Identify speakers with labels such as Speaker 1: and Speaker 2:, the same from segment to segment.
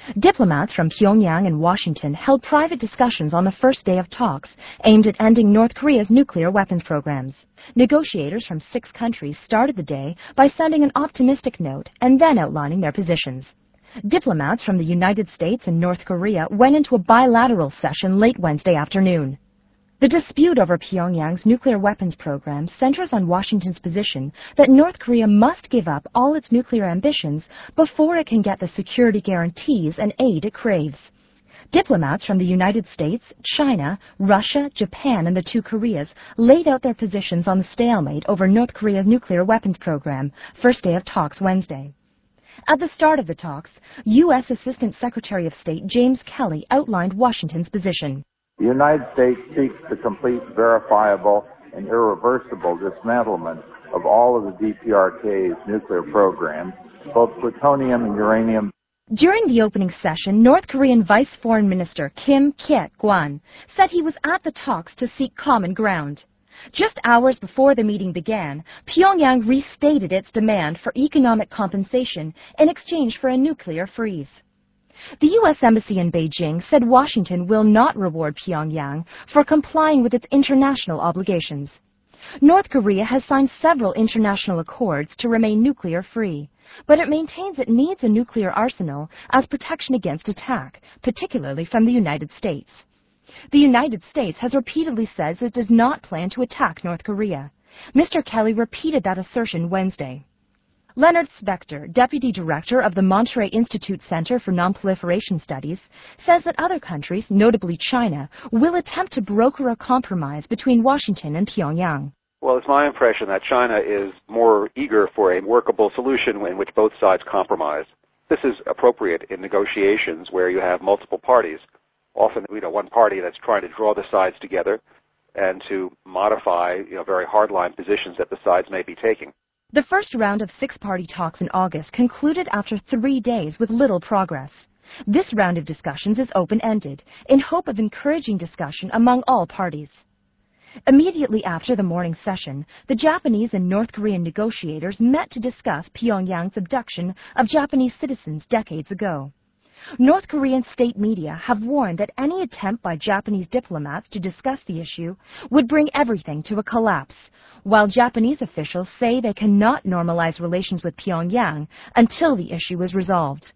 Speaker 1: Diplomats from Pyongyang and Washington held private discussions on the first day of talks aimed at ending North Korea's nuclear weapons programs. Negotiators from 6 countries started the day by sending an optimistic note and then outlining their positions. Diplomats from the United States and North Korea went into a bilateral session late Wednesday afternoon. The dispute over Pyongyang's nuclear weapons program centers on Washington's position that North Korea must give up all its nuclear ambitions before it can get the security guarantees and aid it craves. Diplomats from the United States, China, Russia, Japan, and the 2 Koreas laid out their positions on the stalemate over North Korea's nuclear weapons program, first day of talks Wednesday. At the start of the talks, U.S. Assistant Secretary of State James Kelly outlined Washington's position.
Speaker 2: The United States seeks the complete, verifiable, and irreversible dismantlement of all of the DPRK's nuclear programs, both plutonium and uranium.
Speaker 1: During the opening session, North Korean Vice Foreign Minister Kim Kye-gwan said he was at the talks to seek common ground. Just hours before the meeting began, Pyongyang restated its demand for economic compensation in exchange for a nuclear freeze. The U.S. Embassy in Beijing said Washington will not reward Pyongyang for complying with its international obligations. North Korea has signed several international accords to remain nuclear-free, but it maintains it needs a nuclear arsenal as protection against attack, particularly from the United States. The United States has repeatedly said it does not plan to attack North Korea. Mr. Kelly repeated that assertion Wednesday. Leonard Spector, Deputy Director of the Monterey Institute Center for Nonproliferation Studies, says that other countries, notably China, will attempt to broker a compromise between Washington and Pyongyang.
Speaker 3: Well, it's my impression that China is more eager for a workable solution in which both sides compromise. This is appropriate in negotiations where you have multiple parties. Often, one party that's trying to draw the sides together and to modify, very hardline positions that the sides may be taking.
Speaker 1: The first round of 6-party talks in August concluded after 3 days with little progress. This round of discussions is open-ended, in hope of encouraging discussion among all parties. Immediately after the morning session, the Japanese and North Korean negotiators met to discuss Pyongyang's abduction of Japanese citizens decades ago. North Korean state media have warned that any attempt by Japanese diplomats to discuss the issue would bring everything to a collapse, while Japanese officials say they cannot normalize relations with Pyongyang until the issue is resolved.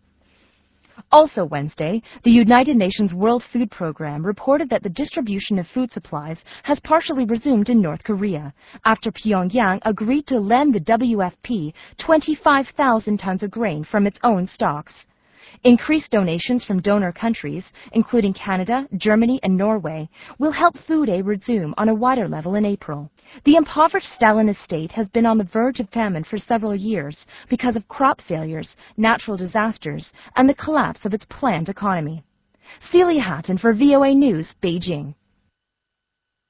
Speaker 1: Also Wednesday, the United Nations World Food Programme reported that the distribution of food supplies has partially resumed in North Korea, after Pyongyang agreed to lend the WFP 25,000 tons of grain from its own stocks. Increased donations from donor countries, including Canada, Germany, and Norway, will help food aid resume on a wider level in April. The impoverished Stalinist state has been on the verge of famine for several years because of crop failures, natural disasters, and the collapse of its planned economy. Celia Hatton for VOA News, Beijing.